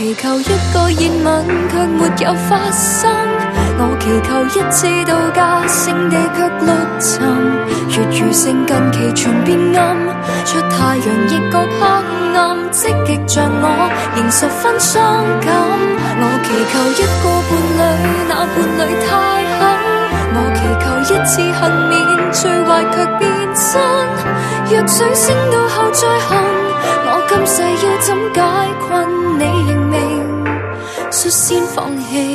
祈求一個熱吻，卻沒有發生。我祈求一次度假勝地卻陸沉。粵語聲近期全變暗，出太陽亦覺黑暗。積極像我，仍十分傷感。我祈求一個伴侶，那伴侶太狠。我祈求一次幸免，最壞卻變真。若水星到後再行，我今世要怎解困？你認命，率先放棄。